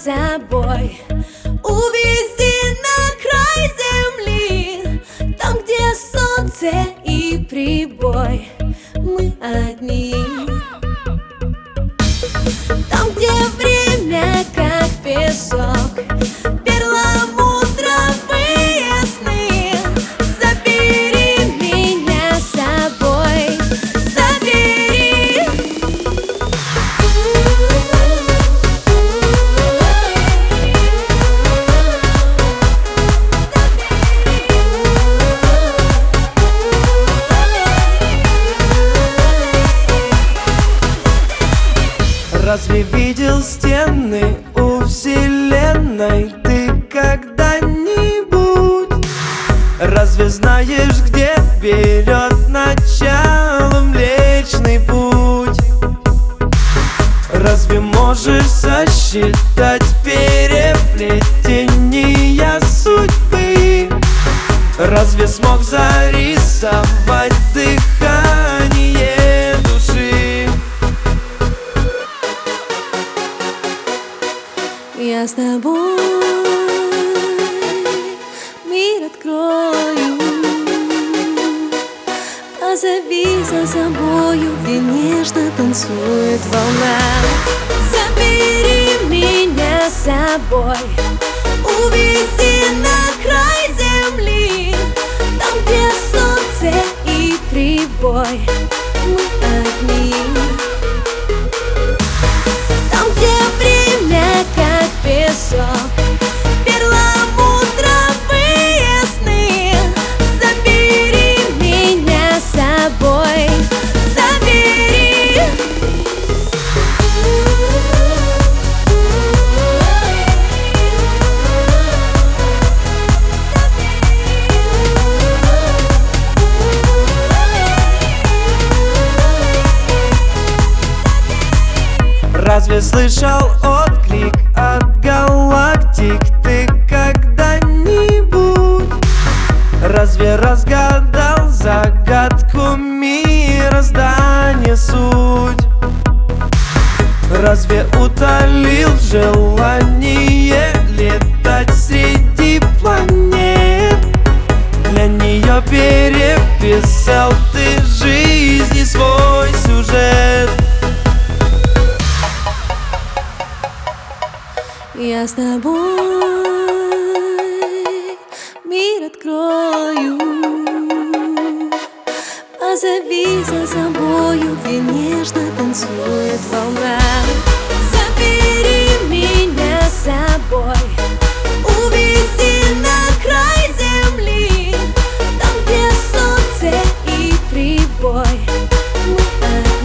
собой, увези на край земли, там, где солнце и прибой, мы одни. Там, где время как песок, перламутровые сны. Забери меня с собой, забери. Разве видел стены у вселенной ты когда-нибудь? Разве знаешь, где берет начало Млечный Путь? Разве можешь сосчитать переплетения судьбы? Разве смог зарисовать дыхание души? Я с тобой мир открою, позови за собою, где нежно танцует волна. Забери меня с собой, увези на край земли, там, где солнце и прибой, мы одни. Там, где время как песок, перламутровые сны. Забери меня с собой, забери. Разве слышал отклик от галактик ты когда-нибудь? Разве разгадал загадку мироздания суть? Разве утолил желание летать среди планет? Для нее переписал ты жизни свой сюжет. Я с тобой мир открою, позови за собою, где нежно танцует волна. Забери меня с собой, увези на край земли, там, где солнце и прибой, мы одни.